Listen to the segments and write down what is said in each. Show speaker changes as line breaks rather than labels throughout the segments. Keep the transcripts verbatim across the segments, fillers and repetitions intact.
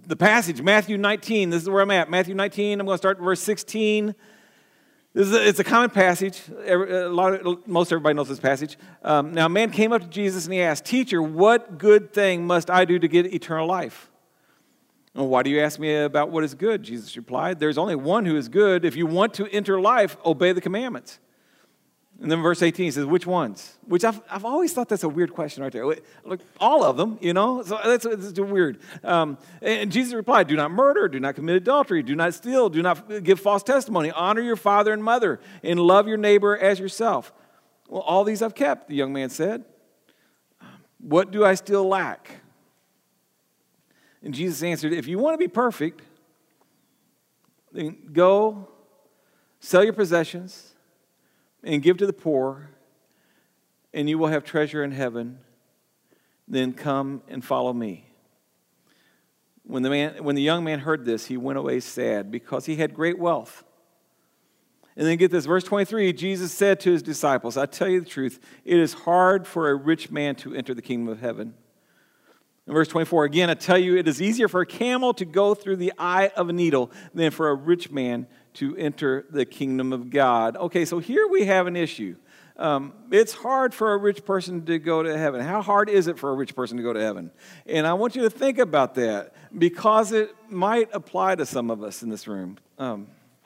the passage, Matthew nineteen, this is where I'm at. Matthew nineteen, I'm going to start at verse sixteen. This is a, it's a common passage. Every, a lot of, most everybody knows this passage. Um, now, a man came up to Jesus and he asked, "Teacher, what good thing must I do to get eternal life?" "Well, why do you ask me about what is good?" Jesus replied. "There's only one who is good. If you want to enter life, obey the commandments." And then verse eighteen says, "Which ones?" Which I've, I've always thought that's a weird question right there. Look, all of them, you know, so that's, that's weird. Um, and Jesus replied, "Do not murder, do not commit adultery, do not steal, do not give false testimony, honor your father and mother, and love your neighbor as yourself." "Well, all these I've kept," the young man said. "What do I still lack?" And Jesus answered, "If you want to be perfect, then go sell your possessions and give to the poor, and you will have treasure in heaven. Then come and follow me." When the man, when the young man heard this, he went away sad because he had great wealth. And then get this, verse twenty-three, Jesus said to his disciples, "I tell you the truth, it is hard for a rich man to enter the kingdom of heaven." In verse twenty-four, again, I tell you, it is easier for a camel to go through the eye of a needle than for a rich man to enter the kingdom of God. Okay, so here we have an issue. Um, it's hard for a rich person to go to heaven. How hard is it for a rich person to go to heaven? And I want you to think about that because it might apply to some of us in this room. Um,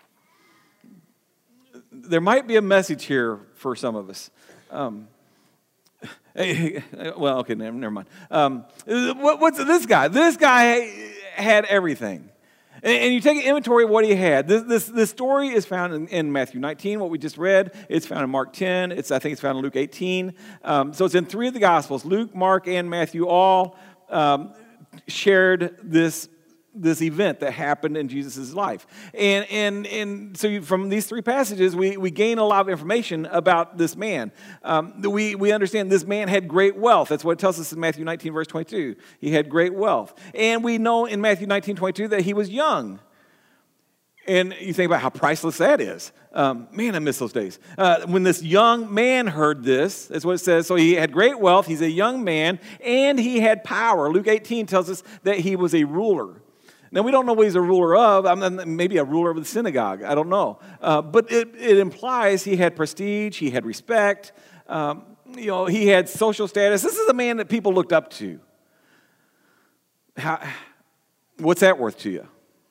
there might be a message here for some of us. Um, well, okay, never, never mind. Um, what, what's this guy? This guy had everything. And you take an inventory of what he had. This, this, this story is found in, in Matthew nineteen, what we just read. It's found in Mark ten. It's, I think it's found in Luke eighteen. Um, so it's in three of the Gospels. Luke, Mark, and Matthew all um, shared this, this event that happened in Jesus' life. And, and, and so you, from these three passages, we, we gain a lot of information about this man. Um, we, we understand this man had great wealth. That's what it tells us in Matthew nineteen, verse twenty-two. He had great wealth. And we know in Matthew nineteen, twenty-two that he was young. And you think about how priceless that is. Um, man, I miss those days. Uh, when this young man heard this, that's what it says. So he had great wealth. He's a young man. And he had power. Luke eighteen tells us that he was a ruler. Now, we don't know what he's a ruler of. I mean, maybe a ruler of the synagogue. I don't know. Uh, but it, it implies he had prestige. He had respect. Um, you know, he had social status. This is a man that people looked up to. How, what's that worth to you?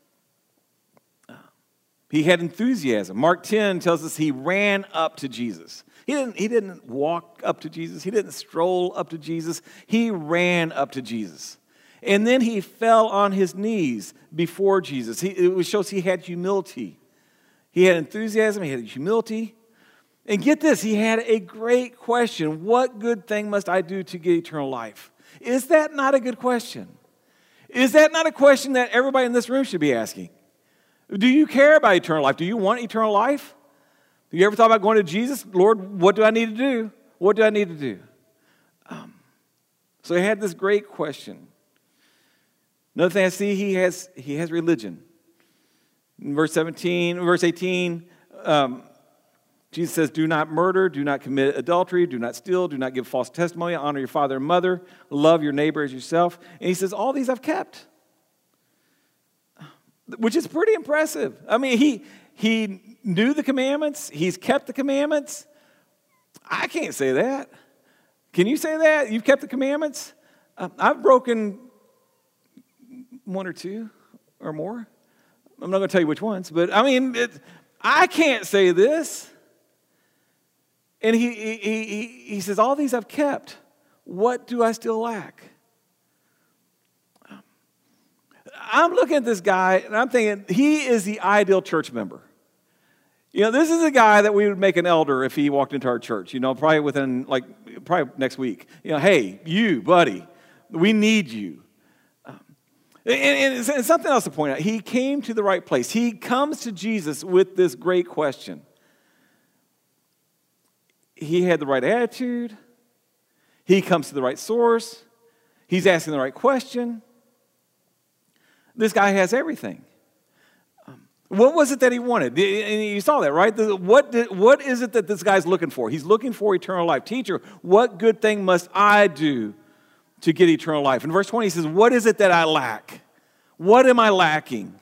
He had enthusiasm. Mark ten tells us he ran up to Jesus. He didn't, he didn't walk up to Jesus. He didn't stroll up to Jesus. He ran up to Jesus. And then he fell on his knees before Jesus. He, it shows he had humility. He had enthusiasm. He had humility. And get this, he had a great question. What good thing must I do to get eternal life? Is that not a good question? Is that not a question that everybody in this room should be asking? Do you care about eternal life? Do you want eternal life? Have you ever thought about going to Jesus? Lord, what do I need to do? What do I need to do? Um, so he had this great question. Another thing I see, he has he has religion. In verse seventeen, verse eighteen, um, Jesus says, "Do not murder, do not commit adultery, do not steal, do not give false testimony, honor your father and mother, love your neighbor as yourself." And he says, all these I've kept, which is pretty impressive. I mean, he he knew the commandments. He's kept the commandments. I can't say that. Can you say that? You've kept the commandments? Uh, I've broken one or two or more. I'm not going to tell you which ones, but I mean, it, I can't say this. And he, he, he, he says, all these I've kept. What do I still lack? I'm looking at this guy and I'm thinking, he is the ideal church member. You know, this is a guy that we would make an elder if he walked into our church, you know, probably within, like, probably next week. You know, hey, you, buddy, we need you. And, and, and something else to point out, he came to the right place. He comes to Jesus with this great question. He had the right attitude. He comes to the right source. He's asking the right question. This guy has everything. Um, what was it that he wanted? And you saw that, right? What, did, what is it that this guy's looking for? He's looking for eternal life. Teacher, what good thing must I do to get eternal life? In verse twenty, he says, what is it that I lack? What am I lacking?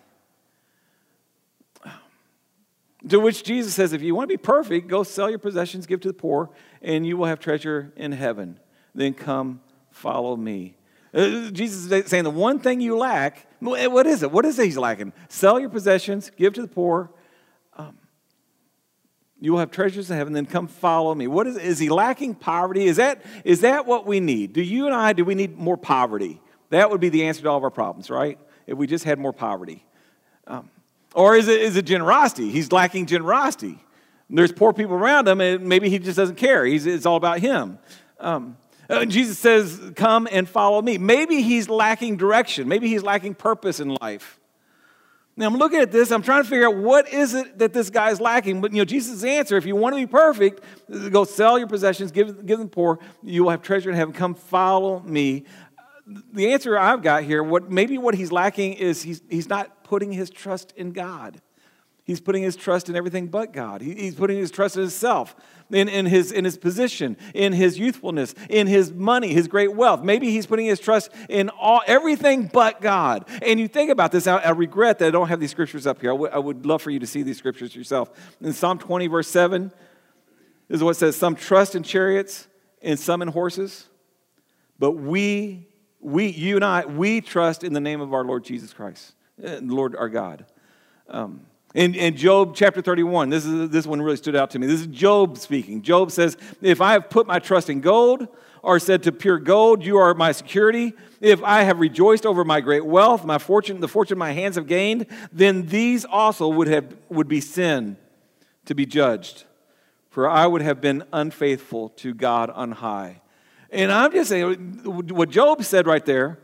To which Jesus says, if you want to be perfect, go sell your possessions, give to the poor, and you will have treasure in heaven. Then come, follow me. Uh, Jesus is saying the one thing you lack, what is it? What is it he's lacking? Sell your possessions, give to the poor. Um, you will have treasures in heaven, then come follow me. What is, is he lacking poverty? Is that, is that what we need? Do you and I, do we need more poverty? That would be the answer to all of our problems, right? If we just had more poverty. Um, or is it, is it generosity? He's lacking generosity. There's poor people around him, and maybe he just doesn't care. He's, it's all about him. Um, uh, Jesus says, come and follow me. Maybe he's lacking direction. Maybe he's lacking purpose in life. Now, I'm looking at this. I'm trying to figure out what is it that this guy's lacking. But, you know, Jesus' answer, if you want to be perfect, go sell your possessions, give, give them poor. You will have treasure in heaven. Come follow me. The answer I've got here, what maybe what he's lacking is he's, he's not putting his trust in God. He's putting his trust in everything but God. He, he's putting his trust in himself, in, in, his, in his position, in his youthfulness, in his money, his great wealth. Maybe he's putting his trust in all everything but God. And you think about this, I, I regret that I don't have these scriptures up here. I, w- I would love for you to see these scriptures yourself. In Psalm twenty, verse seven, this is what it says, some trust in chariots and some in horses, but we, we, you and I, we trust in the name of our Lord Jesus Christ, the Lord our God. Um, In, in Job chapter thirty-one, this is this one really stood out to me. This is Job speaking. Job says, if I have put my trust in gold, or said to pure gold, you are my security, if I have rejoiced over my great wealth, my fortune, the fortune my hands have gained, then these also would have would be sin to be judged. For I would have been unfaithful to God on high. And I'm just saying, what Job said right there,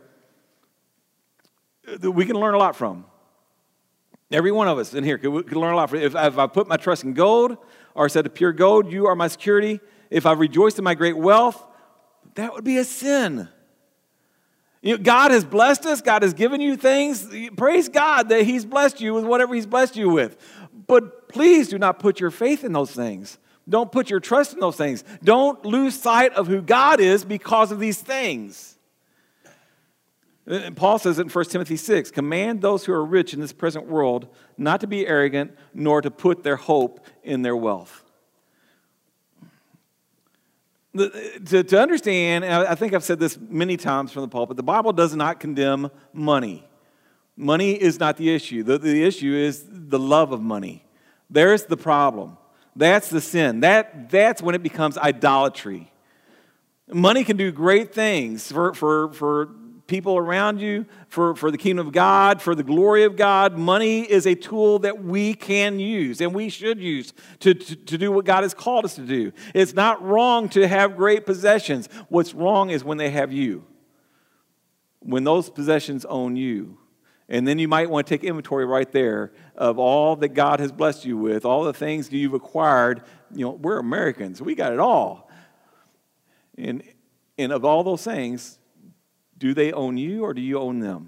we can learn a lot from. Every one of us in here could, could learn a lot. If, if I put my trust in gold, or said to pure gold, you are my security. If I've rejoiced in my great wealth, that would be a sin. You know, God has blessed us. God has given you things. Praise God that he's blessed you with whatever he's blessed you with. But please do not put your faith in those things. Don't put your trust in those things. Don't lose sight of who God is because of these things. And Paul says it in First Timothy six, command those who are rich in this present world not to be arrogant, nor to put their hope in their wealth. The, to, to understand, and I think I've said this many times from the pulpit, the Bible does not condemn money. Money is not the issue. The, the issue is the love of money. There's the problem. That's the sin. That, that's when it becomes idolatry. Money can do great things for, for, for people around you, for, for the kingdom of God, for the glory of God. Money is a tool that we can use and we should use to, to, to do what God has called us to do. It's not wrong to have great possessions. What's wrong is when they have you. When those possessions own you. And then you might want to take inventory right there of all that God has blessed you with, all the things that you've acquired. You know, we're Americans. We got it all. And, and of all those things, do they own you or do you own them?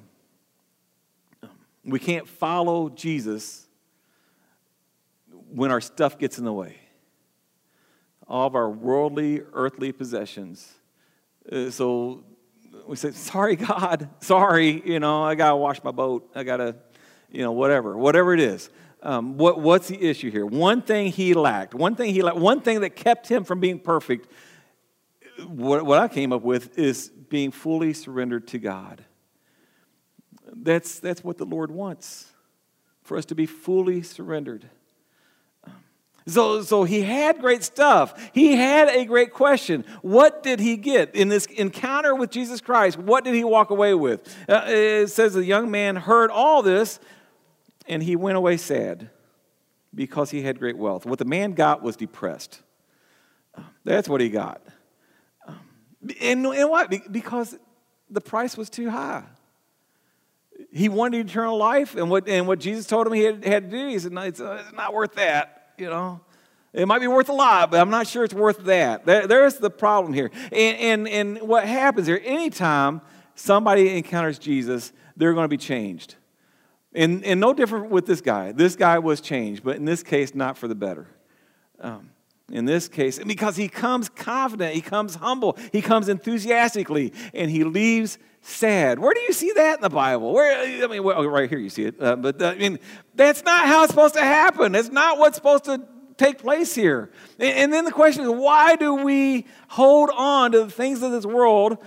We can't follow Jesus when our stuff gets in the way. All of our worldly, earthly possessions. Uh, so we say, sorry, God, sorry, you know, I got to wash my boat. I got to, you know, whatever, whatever it is. Um, what, what's the issue here? One thing he lacked, one thing he lacked, one thing that kept him from being perfect, what, what I came up with is being fully surrendered to God. That's, that's what the Lord wants, for us to be fully surrendered. So, so he had great stuff. He had a great question. What did he get in this encounter with Jesus Christ? What did he walk away with? Uh, it says the young man heard all this, and he went away sad because he had great wealth. What the man got was depressed. That's what he got. And, and why? Because the price was too high. He wanted eternal life, and what and what Jesus told him he had, had to do, he said, no, it's, uh, it's not worth that, you know. It might be worth a lot, but I'm not sure it's worth that. There, there's the problem here. And, and, and what happens here, anytime somebody encounters Jesus, they're going to be changed. And, and no different with this guy. This guy was changed, but in this case, not for the better. Um, In this case, because he comes confident, he comes humble, he comes enthusiastically, and he leaves sad. Where do you see that in the Bible? Where? I mean, well, right here you see it. Uh, but uh, I mean, that's not how it's supposed to happen. That's not what's supposed to take place here. And, and then the question is, why do we hold on to the things of this world,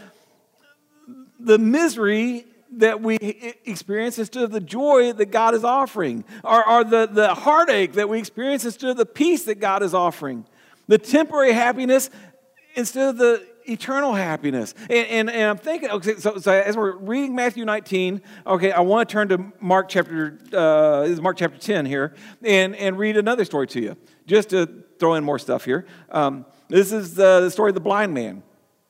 the misery that we experience instead of the joy that God is offering, or, or the, the heartache that we experience instead of the peace that God is offering, the temporary happiness instead of the eternal happiness. And, and, and I'm thinking, okay, so, so as we're reading Matthew nineteen, okay, I want to turn to Mark chapter, uh, this is Mark chapter ten here, and, and read another story to you, just to throw in more stuff here. Um, this is the, the story of the blind man.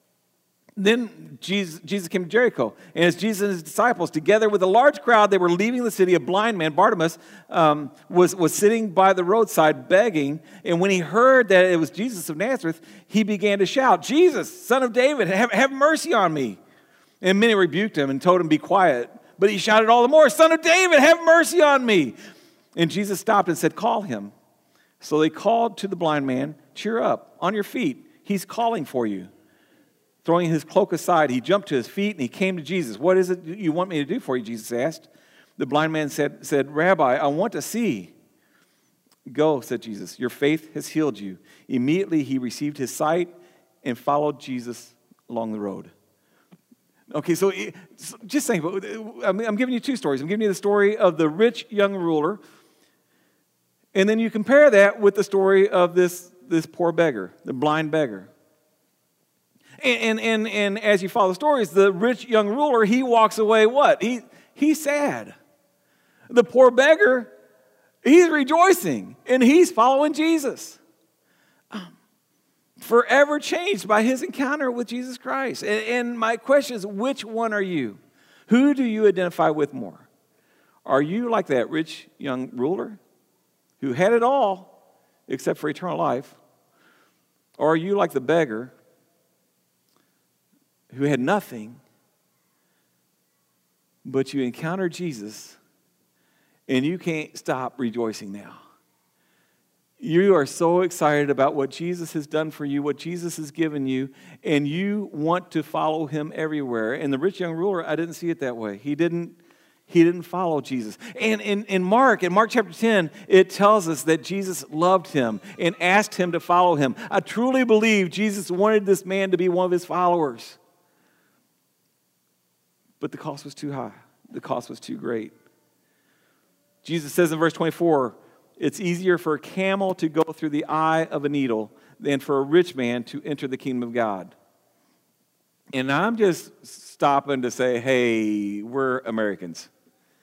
Then Jesus, Jesus came to Jericho, and as Jesus and his disciples, together with a large crowd, they were leaving the city. A blind man, Bartimaeus, um, was, was sitting by the roadside begging, and when he heard that it was Jesus of Nazareth, he began to shout, "Jesus, Son of David, have, have mercy on me." And many rebuked him and told him, "Be quiet." But he shouted all the more, "Son of David, have mercy on me." And Jesus stopped and said, "Call him." So they called to the blind man, "Cheer up, on your feet, he's calling for you." Throwing his cloak aside, he jumped to his feet and he came to Jesus. "What is it you want me to do for you?" Jesus asked. The blind man said, said, "Rabbi, I want to see." "Go," said Jesus. "Your faith has healed you." Immediately he received his sight and followed Jesus along the road. Okay, so just saying, I'm giving you two stories. I'm giving you the story of the rich young ruler, and then you compare that with the story of this, this poor beggar, the blind beggar. And, and, and as you follow the stories, the rich young ruler, he walks away what? He, he's sad. The poor beggar, he's rejoicing, and he's following Jesus. Um, forever changed by his encounter with Jesus Christ. And, and my question is, which one are you? Who do you identify with more? Are you like that rich young ruler who had it all except for eternal life? Or are you like the beggar who had nothing, but you encounter Jesus and you can't stop rejoicing now? You are so excited about what Jesus has done for you, what Jesus has given you, and you want to follow him everywhere. And the rich young ruler, I didn't see it that way. He didn't, he didn't follow Jesus. And in, in Mark, in Mark chapter ten, it tells us that Jesus loved him and asked him to follow him. I truly believe Jesus wanted this man to be one of his followers. But the cost was too high. The cost was too great. Jesus says in verse twenty-four, "It's easier for a camel to go through the eye of a needle than for a rich man to enter the kingdom of God." And I'm just stopping to say, hey, we're Americans.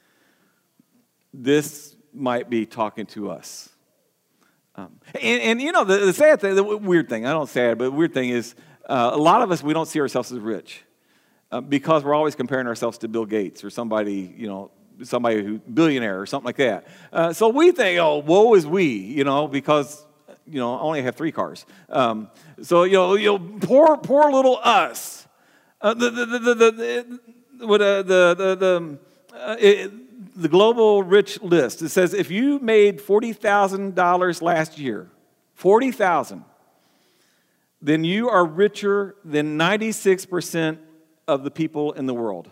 This might be talking to us. Um, and, and, you know, the, the sad thing, the weird thing, I don't say it, but the weird thing is uh, a lot of us, we don't see ourselves as rich. Uh, because we're always comparing ourselves to Bill Gates or somebody, you know, somebody who billionaire or something like that. Uh, so we think, oh, woe is we, you know, because, you know, I only have three cars. Um, so, you know, you know, poor, poor little us. Uh, the, the, the, the, the, the, the, the, the, uh, it, the global rich list, it says if you made forty thousand dollars last year, forty thousand dollars, then you are richer than ninety-six percent of the people in the world.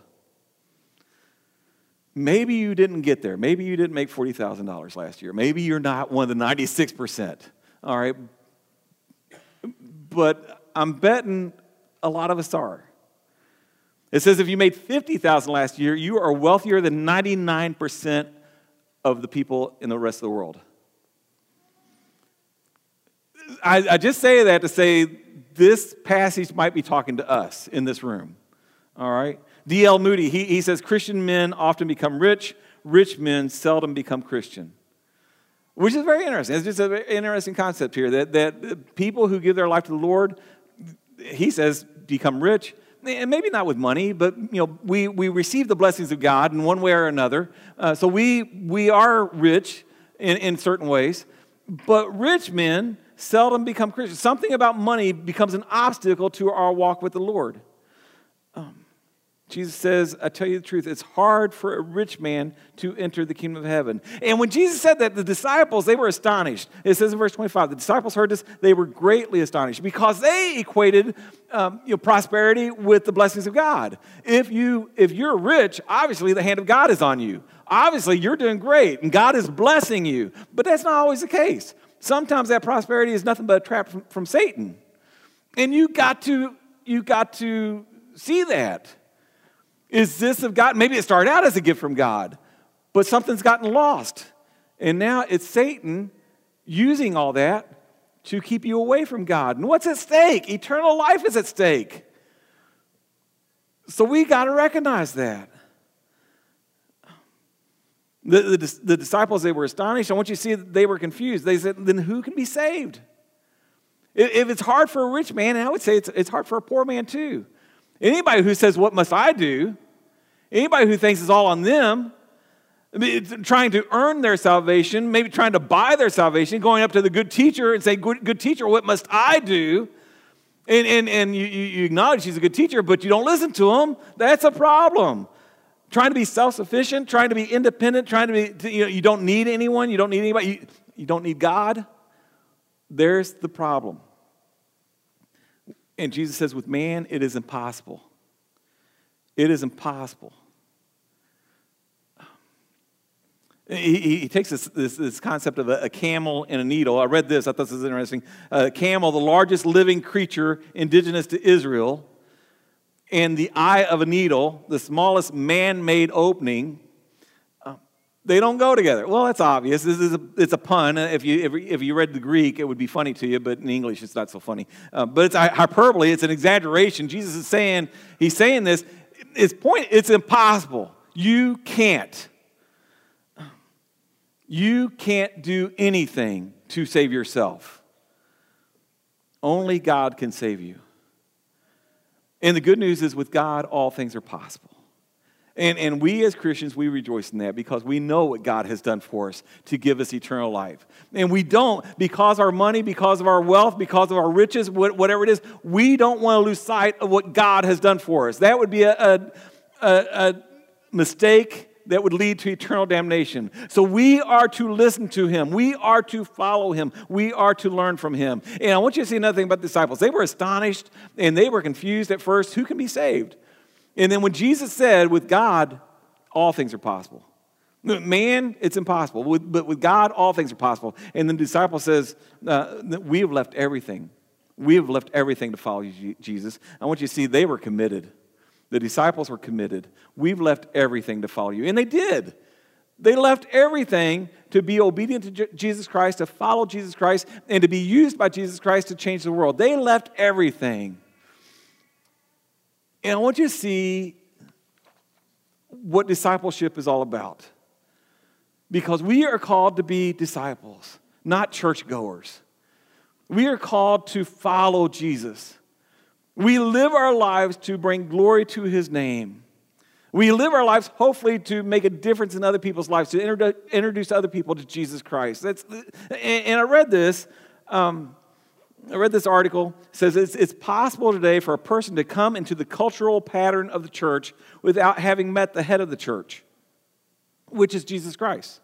Maybe you didn't get there. Maybe you didn't make forty thousand dollars last year. Maybe you're not one of the ninety-six percent. All right. But I'm betting a lot of us are. It says if you made fifty thousand dollars last year, you are wealthier than ninety-nine percent of the people in the rest of the world. I, I just say that to say this passage might be talking to us in this room. All right? D L Moody, he, he says, Christian men often become rich, rich men seldom become Christian. Which is very interesting. It's just an very interesting concept here, that, that people who give their life to the Lord, he says, become rich. And maybe not with money, but you know, we, we receive the blessings of God in one way or another. Uh, so we, we are rich in, in certain ways. But rich men seldom become Christians. Something about money becomes an obstacle to our walk with the Lord. Um, Jesus says, I tell you the truth, it's hard for a rich man to enter the kingdom of heaven. And when Jesus said that, the disciples, they were astonished. It says in verse twenty-five, the disciples heard this, they were greatly astonished because they equated um, you know, prosperity with the blessings of God. If, you, if you're rich, obviously the hand of God is on you. Obviously you're doing great and God is blessing you. But that's not always the case. Sometimes that prosperity is nothing but a trap from, from Satan. And you got to, you got to see that. Is this of God? Maybe it started out as a gift from God, but something's gotten lost. And now it's Satan using all that to keep you away from God. And what's at stake? Eternal life is at stake. So we got to recognize that. The, the, the disciples, they were astonished. I want you to see that they were confused. They said, then who can be saved? If, if it's hard for a rich man, and I would say it's, it's hard for a poor man too. Anybody who says, what must I do? Anybody who thinks it's all on them, I mean, it's trying to earn their salvation, maybe trying to buy their salvation, going up to the good teacher and saying, good, good teacher, what must I do? And, and, and you, you acknowledge he's a good teacher, but you don't listen to him. That's a problem. Trying to be self-sufficient, trying to be independent, trying to be, you know, you don't need anyone, you don't need anybody, you, you don't need God. There's the problem. And Jesus says, with man, it is impossible. It is impossible. He, he, he takes this, this, this concept of a, a camel and a needle. I read this. I thought this was interesting. A camel, the largest living creature indigenous to Israel, and the eye of a needle, the smallest man-made opening, uh, they don't go together. Well, that's obvious. This is a, it's a pun. If you if, if you read the Greek, it would be funny to you, but in English, it's not so funny. Uh, but it's hyperbole. It's an exaggeration. Jesus is saying, he's saying this. His point, it's impossible. You can't. You can't do anything to save yourself. Only God can save you. And the good news is with God, all things are possible. And, and we as Christians, we rejoice in that because we know what God has done for us to give us eternal life. And we don't, because our money, because of our wealth, because of our riches, whatever it is, we don't want to lose sight of what God has done for us. That would be a, a, a, a mistake that would lead to eternal damnation. So we are to listen to him. We are to follow him. We are to learn from him. And I want you to see another thing about the disciples. They were astonished and they were confused at first. Who can be saved? And then when Jesus said, with God, all things are possible. Man, it's impossible. With, but with God, all things are possible. And the disciple says, uh, we have left everything. We have left everything to follow you, Jesus. I want you to see they were committed. The disciples were committed. We've left everything to follow you. And they did. They left everything to be obedient to J- Jesus Christ, to follow Jesus Christ, and to be used by Jesus Christ to change the world. They left everything. And I want you to see what discipleship is all about. Because we are called to be disciples, not churchgoers. We are called to follow Jesus. We live our lives to bring glory to his name. We live our lives hopefully to make a difference in other people's lives, to introdu- introduce other people to Jesus Christ. That's, and, and I read this. Um, I read this article. It says it's, it's possible today for a person to come into the cultural pattern of the church without having met the head of the church, which is Jesus Christ.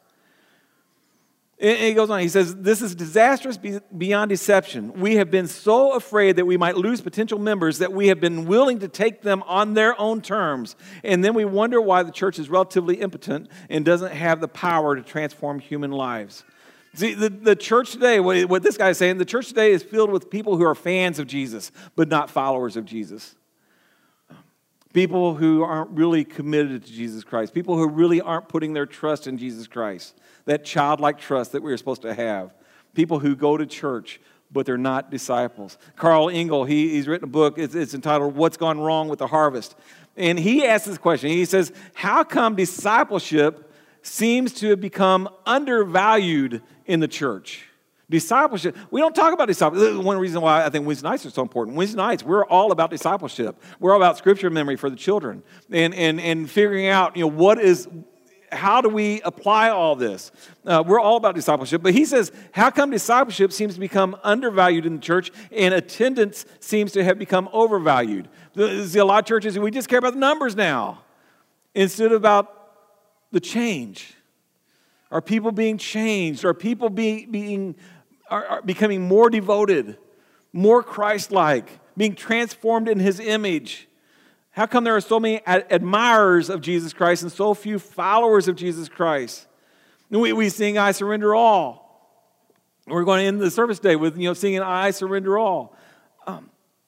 And he goes on, he says, this is disastrous beyond deception. We have been so afraid that we might lose potential members that we have been willing to take them on their own terms. And then we wonder why the church is relatively impotent and doesn't have the power to transform human lives. See, the, the church today, what, what this guy is saying, the church today is filled with people who are fans of Jesus, but not followers of Jesus. People who aren't really committed to Jesus Christ. People who really aren't putting their trust in Jesus Christ. That childlike trust that we're supposed to have. People who go to church, but they're not disciples. Carl Engel, he, he's written a book. It's, it's entitled, What's Gone Wrong with the Harvest? And he asks this question. He says, how come discipleship seems to have become undervalued in the church? Discipleship. We don't talk about discipleship. This is one reason why I think Wednesday nights are so important. Wednesday nights, we're all about discipleship. We're all about scripture memory for the children and and and figuring out, you know, what is, how do we apply all this? Uh, we're all about discipleship, but he says, how come discipleship seems to become undervalued in the church and attendance seems to have become overvalued? There's a lot of churches, we just care about the numbers now instead of about the change. Are people being changed? Are people be, being, are, are becoming more devoted, more Christ-like, being transformed in his image? How come there are so many admirers of Jesus Christ and so few followers of Jesus Christ? We, we sing, I surrender all. We're going to end the service day with, you know, singing, I surrender all. Um,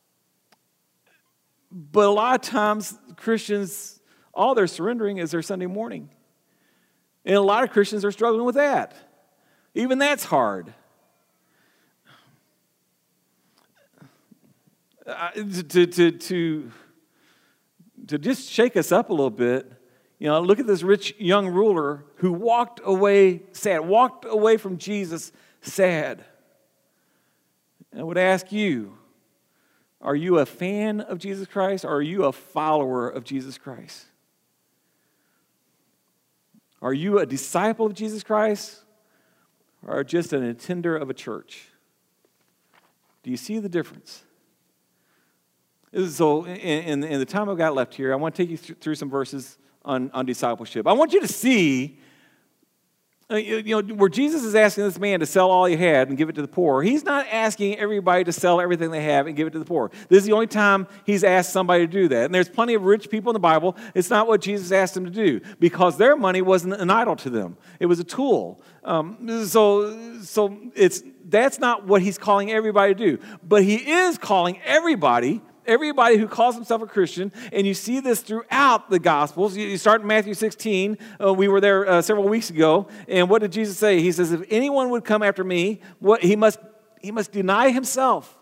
but a lot of times, Christians, all they're surrendering is their Sunday morning. And a lot of Christians are struggling with that. Even that's hard. Uh, to, to, to, to just shake us up a little bit, you know, look at this rich young ruler who walked away sad, walked away from Jesus sad. And I would ask you, are you a fan of Jesus Christ or are you a follower of Jesus Christ? Are you a disciple of Jesus Christ or just an attender of a church? Do you see the difference? So in, in, in the time I've got left here, I want to take you th- through some verses on, on discipleship. I want you to see, uh, you know, where Jesus is asking this man to sell all he had and give it to the poor. He's not asking everybody to sell everything they have and give it to the poor. This is the only time he's asked somebody to do that. And there's plenty of rich people in the Bible. It's not what Jesus asked them to do because their money wasn't an idol to them. It was a tool. Um, so, so it's that's not what he's calling everybody to do. But he is calling everybody. Everybody who calls himself a Christian, and you see this throughout the Gospels. You start in Matthew sixteen. Uh, we were there uh, several weeks ago, and what did Jesus say? He says, if anyone would come after me, what he must he must deny himself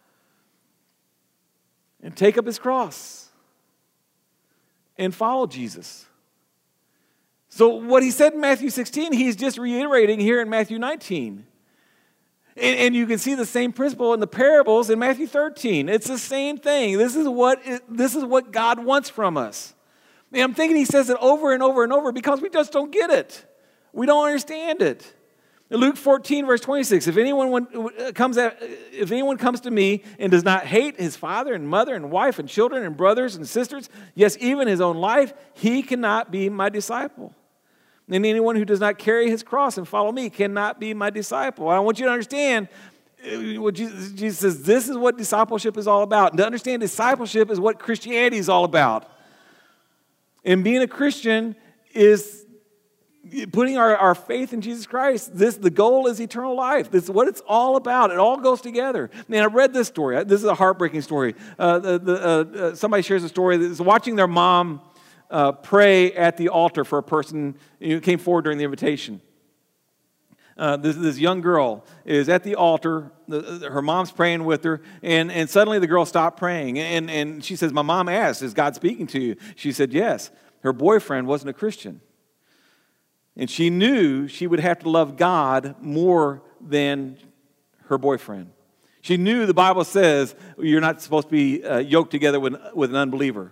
and take up his cross and follow Jesus. So what he said in Matthew sixteen, he's just reiterating here in Matthew nineteen. And, and you can see the same principle in the parables in Matthew thirteen. It's the same thing. This is what it, this is what God wants from us. And I'm thinking he says it over and over and over because we just don't get it. We don't understand it. In Luke fourteen, verse twenty-six, if anyone comes at, if anyone comes to me and does not hate his father and mother and wife and children and brothers and sisters, yes, even his own life, he cannot be my disciple. And anyone who does not carry his cross and follow me cannot be my disciple. I want you to understand what Jesus, Jesus says, this is what discipleship is all about. And to understand discipleship is what Christianity is all about. And being a Christian is putting our, our faith in Jesus Christ. This the goal is eternal life. This is what it's all about. It all goes together. Man, I read this story. This is a heartbreaking story. Uh, the, the, uh, uh, somebody shares a story that is watching their mom Uh, pray at the altar for a person who came forward during the invitation. Uh, this, this young girl is at the altar. The, her mom's praying with her, and, and suddenly the girl stopped praying. And, and she says, my mom asked, is God speaking to you? She said, yes. Her boyfriend wasn't a Christian. And she knew she would have to love God more than her boyfriend. She knew the Bible says you're not supposed to be uh, yoked together with, with an unbeliever.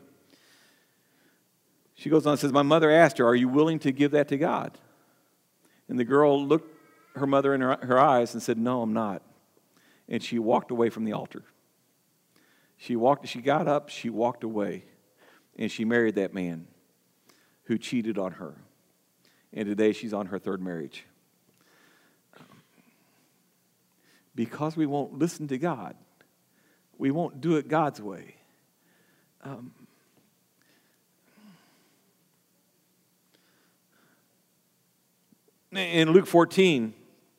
She goes on and says, my mother asked her, are you willing to give that to God? And the girl looked her mother in her, her eyes and said, no, I'm not. And she walked away from the altar. She walked. She got up, she walked away, and she married that man who cheated on her. And today she's on her third marriage. Because we won't listen to God. We won't do it God's way. Um, In Luke fourteen,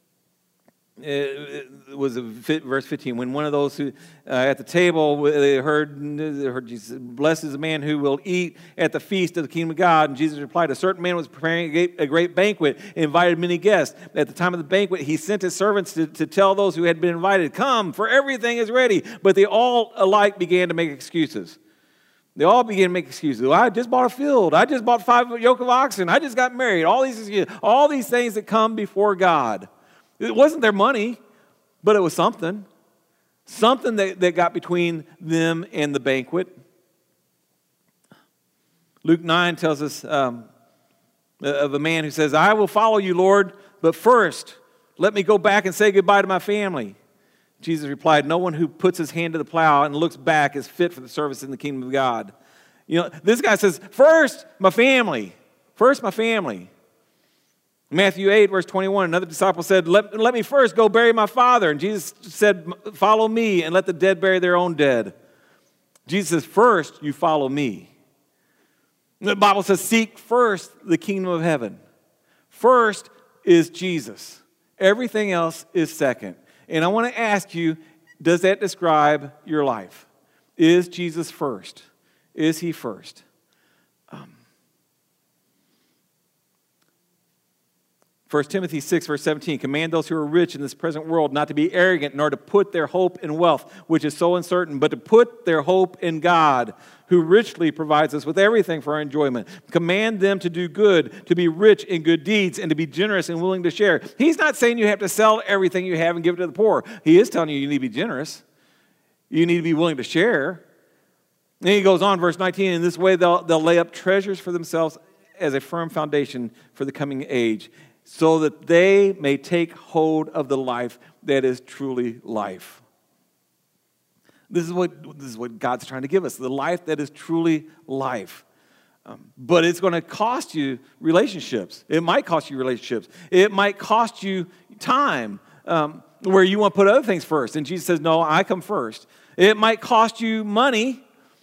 it was a verse fifteen. When one of those who uh, at the table they heard, they heard Jesus, blessed is the man who will eat at the feast of the kingdom of God. And Jesus replied, a certain man was preparing a great banquet and invited many guests. At the time of the banquet, he sent his servants to, to tell those who had been invited, come, for everything is ready. But they all alike began to make excuses. They all began to make excuses. Well, I just bought a field. I just bought five yoke of oxen. I just got married. All these excuses, all these things that come before God. It wasn't their money, but it was something. Something that, that got between them and the banquet. Luke nine tells us, um, of a man who says, I will follow you, Lord, but first, let me go back and say goodbye to my family. Jesus replied, no one who puts his hand to the plow and looks back is fit for the service in the kingdom of God. You know, this guy says, first, my family. First, my family. Matthew eight, verse twenty-one, another disciple said, let, let me first go bury my father. And Jesus said, follow me and let the dead bury their own dead. Jesus says, first, you follow me. The Bible says, seek first the kingdom of heaven. First is Jesus. Everything else is second. And I want to ask you, does that describe your life? Is Jesus first? Is he first? Um, First Timothy six, verse seventeen, command those who are rich in this present world not to be arrogant, nor to put their hope in wealth, which is so uncertain, but to put their hope in God, who richly provides us with everything for our enjoyment. Command them to do good, to be rich in good deeds, and to be generous and willing to share. He's not saying you have to sell everything you have and give it to the poor. He is telling you you need to be generous. You need to be willing to share. And he goes on, verse nineteen, in this way they'll, they'll lay up treasures for themselves as a firm foundation for the coming age, so that they may take hold of the life that is truly life. This is what, this is what God's trying to give us, the life that is truly life. Um, but it's going to cost you relationships. It might cost you relationships. It might cost you time um, where you want to put other things first. And Jesus says, no, I come first. It might cost you money.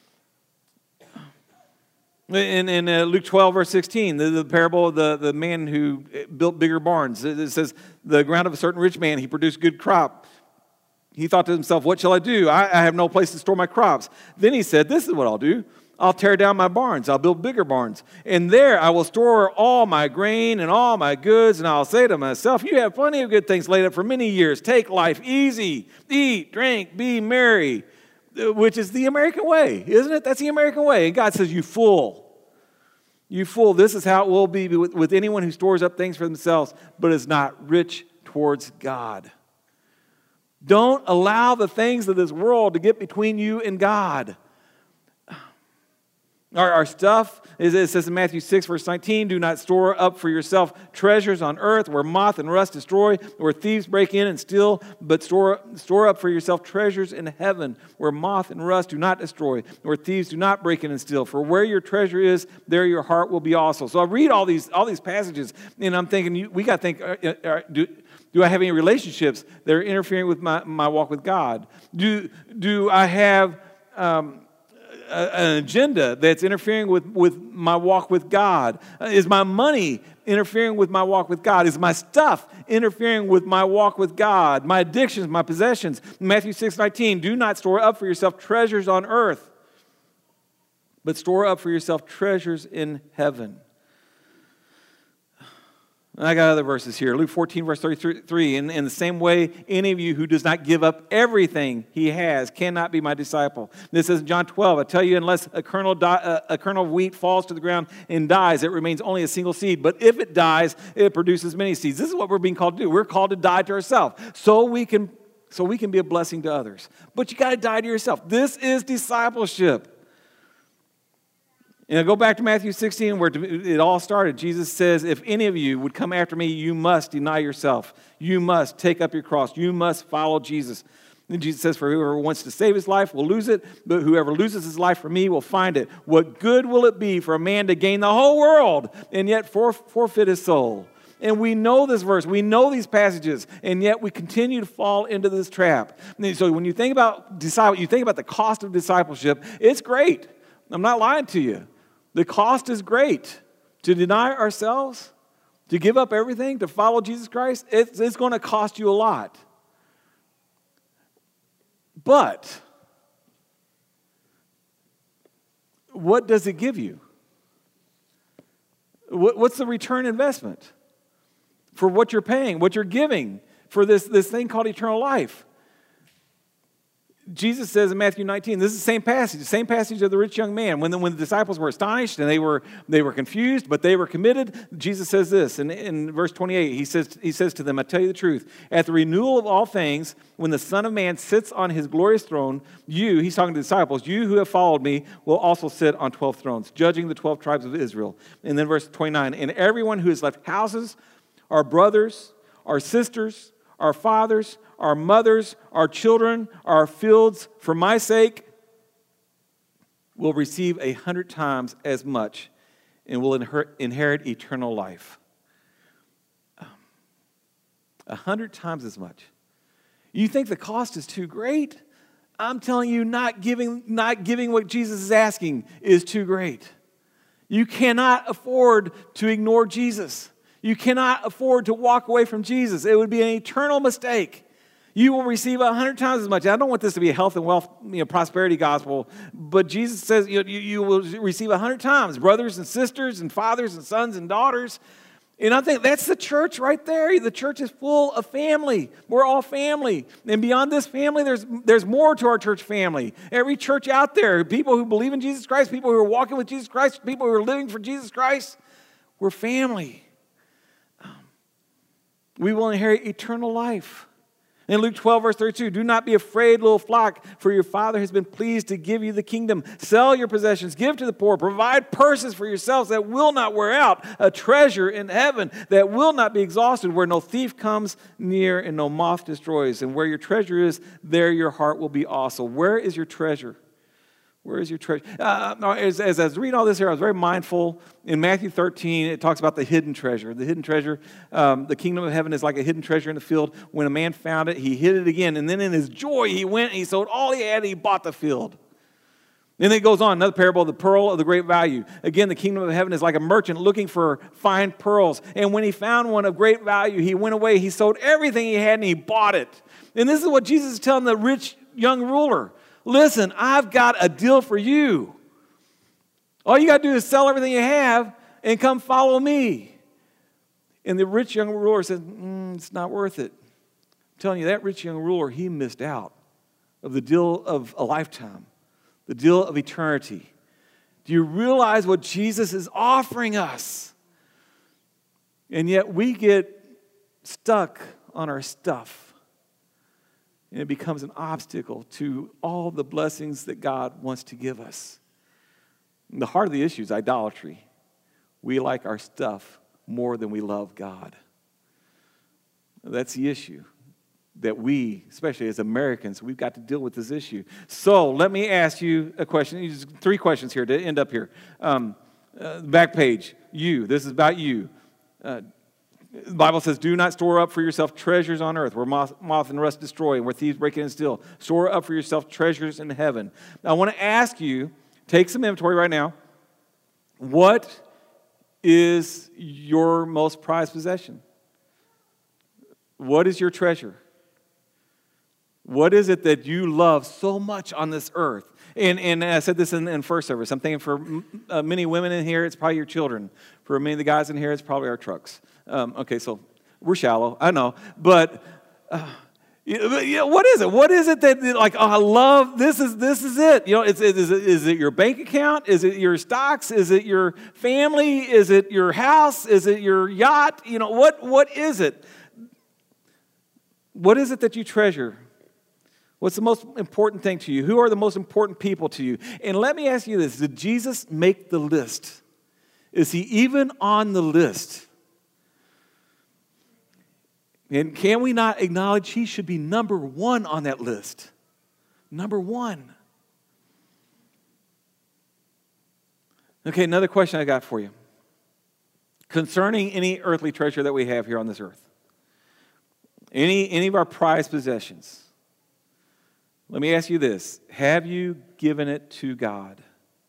In, in uh, Luke twelve, verse sixteen, the, the parable of the, the man who built bigger barns. It, it says, the ground of a certain rich man, he produced good crop. He thought to himself, what shall I do? I, I have no place to store my crops. Then he said, this is what I'll do. I'll tear down my barns. I'll build bigger barns. And there I will store all my grain and all my goods. And I'll say to myself, you have plenty of good things laid up for many years. Take life easy. Eat, drink, be merry. Which is the American way, isn't it? That's the American way. And God says, you fool. You fool. This is how it will be with, with anyone who stores up things for themselves, but is not rich towards God. Don't allow the things of this world to get between you and God. Our, our stuff, it says in Matthew six, verse nineteen, do not store up for yourself treasures on earth where moth and rust destroy, where thieves break in and steal, but store, store up for yourself treasures in heaven where moth and rust do not destroy, where thieves do not break in and steal. For where your treasure is, there your heart will be also. So I read all these all these passages, and I'm thinking, we got to think, uh, uh, do, do I have any relationships that are interfering with my, my walk with God? Do, do I have... Um, an agenda that's interfering with, with my walk with God? Is my money interfering with my walk with God? Is my stuff interfering with my walk with God? My addictions, my possessions. Matthew six nineteen, do not store up for yourself treasures on earth, but store up for yourself treasures in heaven. And I got other verses here. Luke fourteen, verse thirty-three. In, in the same way, any of you who does not give up everything he has cannot be my disciple. This is John twelve. I tell you, unless a kernel, di- a kernel of wheat falls to the ground and dies, it remains only a single seed. But if it dies, it produces many seeds. This is what we're being called to do. We're called to die to ourselves so we can, so we can be a blessing to others. But you got to die to yourself. This is discipleship. You know, go back to Matthew sixteen where it all started. Jesus says, if any of you would come after me, you must deny yourself. You must take up your cross. You must follow Jesus. And Jesus says, for whoever wants to save his life will lose it, but whoever loses his life for me will find it. What good will it be for a man to gain the whole world and yet forfeit his soul? And we know this verse, we know these passages, and yet we continue to fall into this trap. So when you think about disciple, you think about the cost of discipleship, it's great. I'm not lying to you. The cost is great. To deny ourselves, to give up everything, to follow Jesus Christ, it's, it's going to cost you a lot. But what does it give you? What, what's the return investment for what you're paying, what you're giving for this, this thing called eternal life? Jesus says in Matthew nineteen, this is the same passage, the same passage of the rich young man. When the, when the disciples were astonished and they were they were confused, but they were committed, Jesus says this in, in verse twenty-eight. He says, he says to them, I tell you the truth, at the renewal of all things, when the Son of Man sits on his glorious throne, you, he's talking to the disciples, you who have followed me will also sit on twelve thrones, judging the twelve tribes of Israel. And then verse twenty-nine, and everyone who has left houses, our brothers, our sisters, our fathers, our mothers, our children, our fields, for my sake, will receive a hundred times as much and will inherit, inherit eternal life. A hundred times as much. You think the cost is too great? I'm telling you, not giving, not giving what Jesus is asking is too great. You cannot afford to ignore Jesus. You cannot afford to walk away from Jesus. It would be an eternal mistake. You will receive a hundred times as much. I don't want this to be a health and wealth, you know, prosperity gospel, but Jesus says you, you, you will receive a hundred times, brothers and sisters and fathers and sons and daughters. And I think that's the church right there. The church is full of family. We're all family. And beyond this family, there's, there's more to our church family. Every church out there, people who believe in Jesus Christ, people who are walking with Jesus Christ, people who are living for Jesus Christ, we're family. We will inherit eternal life. In Luke twelve, verse thirty-two, do not be afraid, little flock, for your Father has been pleased to give you the kingdom. Sell your possessions, give to the poor, provide purses for yourselves that will not wear out, a treasure in heaven that will not be exhausted, where no thief comes near and no moth destroys. And where your treasure is, there your heart will be also. Where is your treasure? Where is your treasure? Uh, as, as I was reading all this here, I was very mindful. In Matthew thirteen, it talks about the hidden treasure. The hidden treasure, um, the kingdom of heaven is like a hidden treasure in the field. When a man found it, he hid it again. And then in his joy, he went and he sold all he had and he bought the field. And then it goes on, another parable, the pearl of the great value. Again, the kingdom of heaven is like a merchant looking for fine pearls. And when he found one of great value, he went away, he sold everything he had and he bought it. And this is what Jesus is telling the rich young ruler. Listen, I've got a deal for you. All you got to do is sell everything you have and come follow me. And the rich young ruler says, mm, it's not worth it. I'm telling you, that rich young ruler, he missed out of the deal of a lifetime, the deal of eternity. Do you realize what Jesus is offering us? And yet we get stuck on our stuff. And it becomes an obstacle to all the blessings that God wants to give us. And the heart of the issue is idolatry. We like our stuff more than we love God. That's the issue that we, especially as Americans, we've got to deal with this issue. So let me ask you a question. Just three questions here to end up here. Um, uh, back page, you. This is about you. Uh, The Bible says, do not store up for yourself treasures on earth where moth, moth and rust destroy and where thieves break in and steal. Store up for yourself treasures in heaven. Now, I want to ask you, take some inventory right now. What is your most prized possession? What is your treasure? What is it that you love so much on this earth? And, and I said this in, in first service. I'm thinking for uh, many women in here, it's probably your children. For many of the guys in here, it's probably our trucks. Um, okay, so we're shallow, I know. But uh, yeah, what is it? What is it that, like, oh, I love, this is this is it. You know, it's, is, it, is it your bank account? Is it your stocks? Is it your family? Is it your house? Is it your yacht? You know, what what is it? What is it that you treasure? What's the most important thing to you? Who are the most important people to you? And let me ask you this. Did Jesus make the list? Is he even on the list? And can we not acknowledge he should be number one on that list? Number one. Okay, another question I got for you. Concerning any earthly treasure that we have here on this earth. Any, any of our prized possessions. Let me ask you this. Have you given it to God?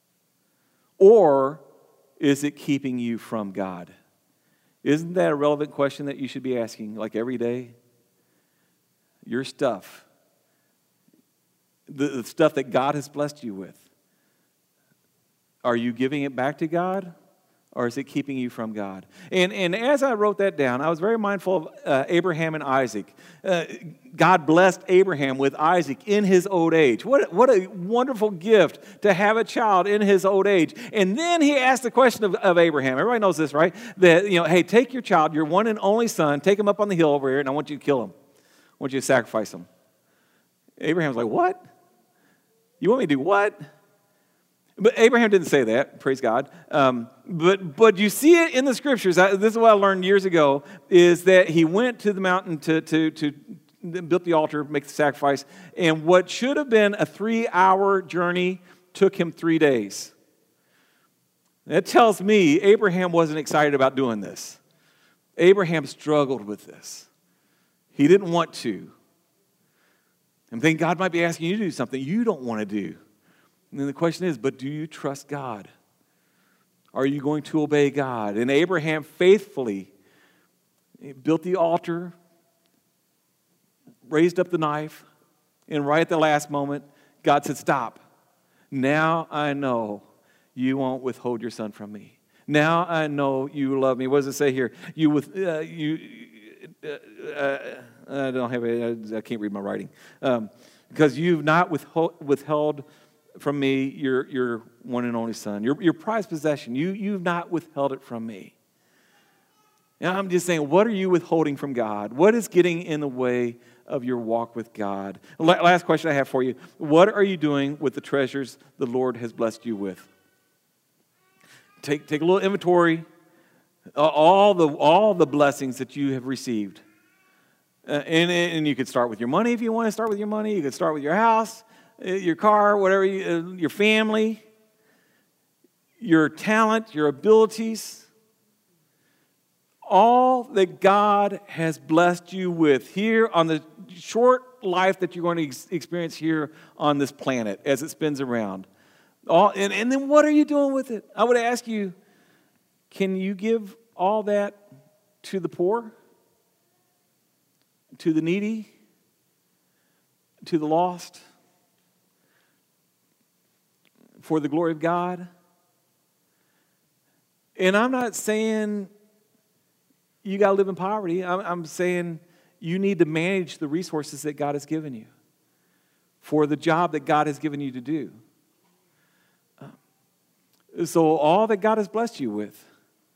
Or is it keeping you from God? Isn't that a relevant question that you should be asking like every day? Your stuff, the, the stuff that God has blessed you with, are you giving it back to God? or is it keeping you from God? And, and as I wrote that down, I was very mindful of uh, Abraham and Isaac. Uh, God blessed Abraham with Isaac in his old age. What, what a wonderful gift to have a child in his old age. And then he asked the question of, of Abraham. Everybody knows this, right? That, you know, hey, take your child, your one and only son, take him up on the hill over here, and I want you to kill him. I want you to sacrifice him. Abraham's like, what? You want me to do what? But Abraham didn't say that, praise God. Um, but but you see it in the scriptures. I, this is what I learned years ago, is that he went to the mountain to, to, to build the altar, make the sacrifice, and what should have been a three-hour journey took him three days. That tells me Abraham wasn't excited about doing this. Abraham struggled with this. He didn't want to. And then God might be asking you to do something you don't want to do. And then the question is, but do you trust God? Are you going to obey God? And Abraham faithfully built the altar, raised up the knife, and right at the last moment, God said, stop. Now I know you won't withhold your son from me. Now I know you love me. What does it say here? You with uh, you. Uh, uh, I don't have a, I can't read my writing. Um, because you've not withhold, withheld from me your, your one and only son, your, your prized possession. You, you've not withheld it from me. And I'm just saying, what are you withholding from God? What is getting in the way of your walk with God? Last question I have for you. What are you doing with the treasures the Lord has blessed you with? Take, take a little inventory. All the, all the blessings that you have received. Uh, and, and you could start with your money if you want to start with your money. You could start with your house, your car, whatever, you, uh, your family, your talent, your abilities. All that God has blessed you with here on the short life that you're going to ex- experience here on this planet as it spins around. All, and, and then what are you doing with it? I would ask you, can you give all that to the poor, to the needy, to the lost, for the glory of God? And I'm not saying you got to live in poverty. I'm, I'm saying you need to manage the resources that God has given you for the job that God has given you to do. So all that God has blessed you with,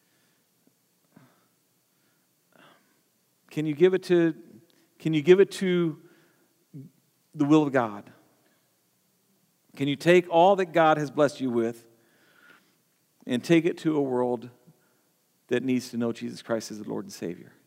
Can you give it to, can you give it to the will of God? Can you take all that God has blessed you with and take it to a world that needs to know Jesus Christ as the Lord and Savior?